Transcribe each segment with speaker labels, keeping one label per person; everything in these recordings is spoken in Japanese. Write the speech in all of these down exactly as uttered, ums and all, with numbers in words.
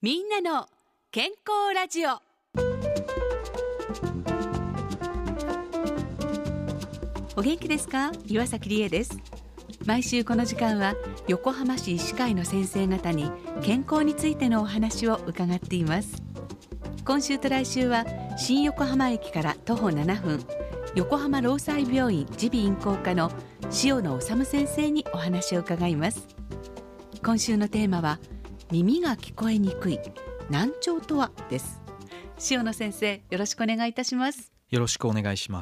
Speaker 1: みんなの健康ラジオ。お元気ですか？岩崎理恵です。毎週この時間は横浜市医師会の先生方に健康についてのお話を伺っています。今週と来週は新横浜駅から徒歩ななふん、横浜労災病院耳鼻咽喉科の塩野治先生にお話を伺います。今週のテーマは耳が聞こえにくい難聴とはです。塩野先生、よろしくお願いいたします。
Speaker 2: よろしくお願いします。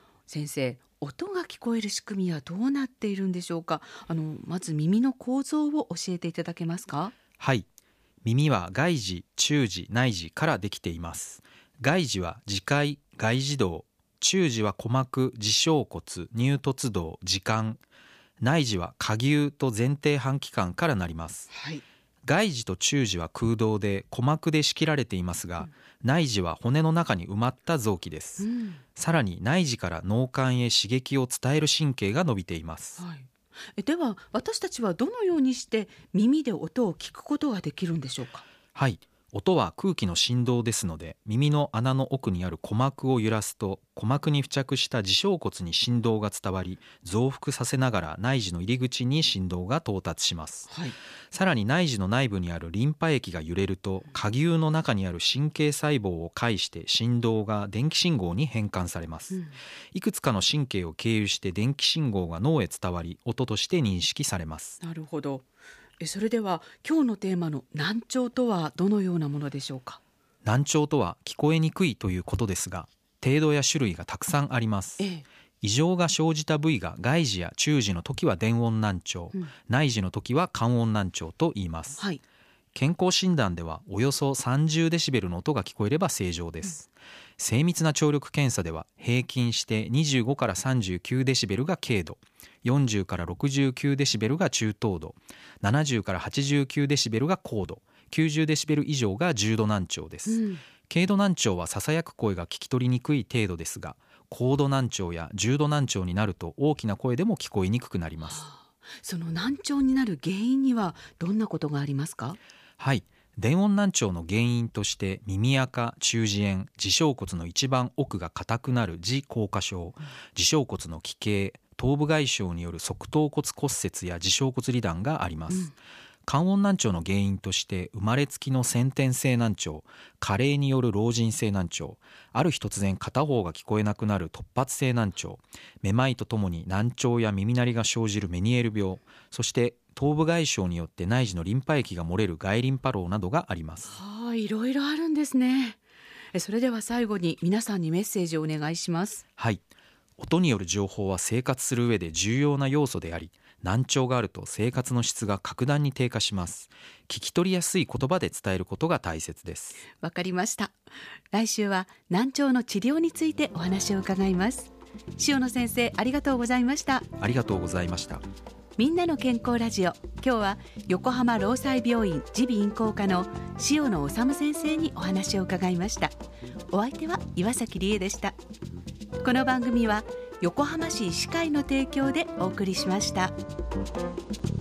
Speaker 1: 先生、音が聞こえる仕組みはどうなっているんでしょうか？あのまず耳の構造を教えていただけますか？
Speaker 2: はい、耳は外耳、中耳、内耳からできています。外耳は耳介、外耳道、中耳は鼓膜、耳小骨、乳突動、耳管、内耳は蝸牛と前庭半規管からなります。
Speaker 1: はい、
Speaker 2: 外耳と中耳は空洞で鼓膜で仕切られていますが、うん、内耳は骨の中に埋まった臓器です、うん、さらに内耳から脳幹へ刺激を伝える神経が伸びています。
Speaker 1: はい、えでは私たちはどのようにして耳で音を聞くことができるんでしょうか？
Speaker 2: はい、音は空気の振動ですので、耳の穴の奥にある鼓膜を揺らすと鼓膜に付着した耳小骨に振動が伝わり、増幅させながら内耳の入り口に振動が到達します。はい、さらに内耳の内部にあるリンパ液が揺れると蝸牛の中にある神経細胞を介して振動が電気信号に変換されます。うん、いくつかの神経を経由して電気信号が脳へ伝わり、音として認識されます。
Speaker 1: なるほど。それでは今日のテーマの難聴とはどのようなものでしょうか？
Speaker 2: 難聴とは聞こえにくいということですが、程度や種類がたくさんあります。ええ、異常が生じた部位が外耳や中耳の時は電音難聴、うん、内耳の時は感音難聴と言います。はい、健康診断ではおよそさんじゅうデシベルの音が聞こえれば正常です。うん、精密な聴力検査では平均してにじゅうごからさんじゅうきゅうデシベルが軽度、よんじゅうからろくじゅうきゅうデシベルが中等度、ななじゅうからはちじゅうきゅうデシベルが高度、きゅうじゅうデシベル以上が重度難聴です。うん、軽度難聴はささやく声が聞き取りにくい程度ですが、高度難聴や重度難聴になると大きな声でも聞こえにくくなります。はあ、
Speaker 1: その難聴になる原因にはどんなことがありますか？
Speaker 2: はい、電音難聴の原因として耳垢、中耳炎、耳小骨の一番奥が硬くなる耳硬化症、耳小骨の奇形、頭部外傷による側頭骨骨折や耳小骨離断があります。うん、感音難聴の原因として生まれつきの先天性難聴、加齢による老人性難聴、ある日突然片方が聞こえなくなる突発性難聴、めまいとともに難聴や耳鳴りが生じるメニエール病、そして頭部外傷によって内耳のリンパ液が漏れる外リンパ漏などがあります。
Speaker 1: はあ、いろいろあるんですね。それでは最後に皆さんにメッセージをお願いします。
Speaker 2: はい、音による情報は生活する上で重要な要素であり、難聴があると生活の質が格段に低下します。聞き取りやすい言葉で伝えることが大切です。
Speaker 1: わかりました。来週は難聴の治療についてお話を伺います。塩野先生、ありがとうございました。
Speaker 2: ありがとうございました。
Speaker 1: みんなの健康ラジオ、今日は横浜労災病院耳鼻咽喉科の塩野治先生にお話を伺いました。お相手は岩崎理恵でした。この番組は横浜市医師会の提供でお送りしました。